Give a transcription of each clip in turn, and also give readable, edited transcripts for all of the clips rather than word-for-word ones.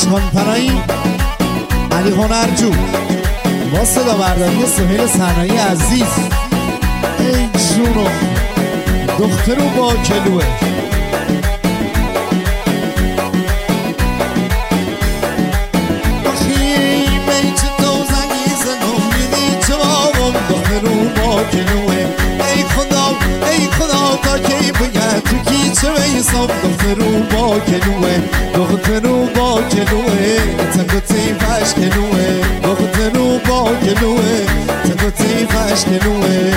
اشکان پناهی علی هنرجو با صدا برداری سهیل صناعی عزیز. ای جونو دخترو با کلوه آخی بیت دوزنگی زنم میدی جوابم دخترو با کلوه. ای خدا تا کی باید تو گیچه بیسم دخترو با کلوه. دخترو با کلوه تنگوتی فش کلوه. دخترو با کلوه تنگوتی فش کلوه.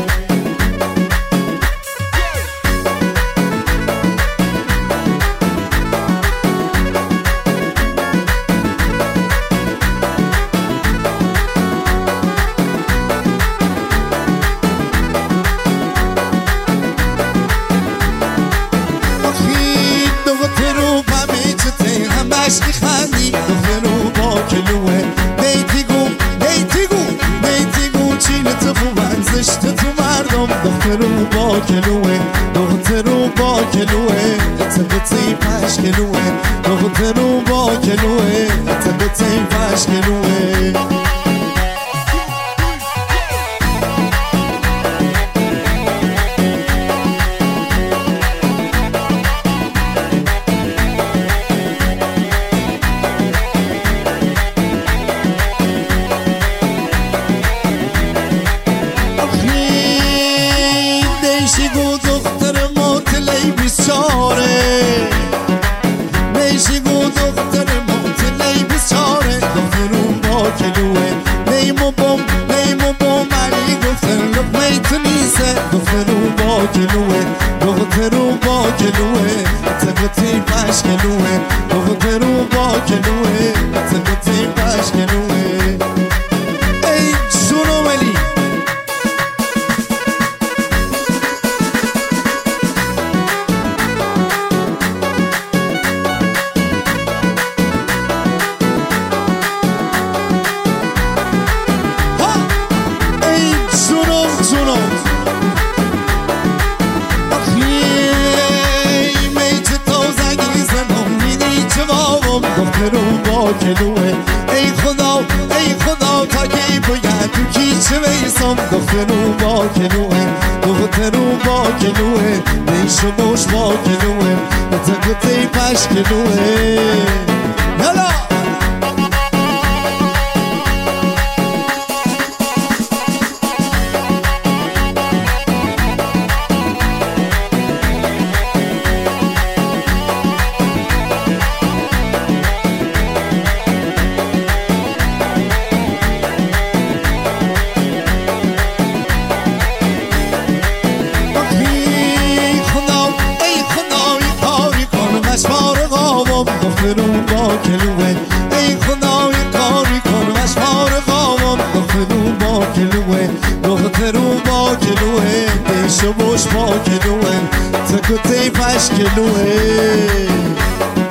خندی دخترو با کلوه. نیتیگو چینت خوبن زشت تو مردم دخترو با کلوه. دخترو با کلوه تنگوتی پش کلوه. دخترو با کلوه تنگوتی پش کلوه. نیشیگو دختر موتلی بیسچاره دخترو با کلوه. نیمو بوم علی گفتر لقمه تنیسه دخترو با کلوه. دخترو با کلوه تنگوتی پش کلوه. دخترو با کلوه تنگوتی پش کلوه. ای جونو ولی دخترو با کلوه. ای خدا تا کی باید تو کیچه بیسم دخترو با کلوه. دخترو با کلوه نیشو موش با کلوه تنگوتی پش کلوه. یلا دخترو با کلوه. ای خدا یه کاری کن وشوار قوام دخترو با کلوه. دخترو با کلوه دیشو بوش با کلوه تنگوتی پش کلوه.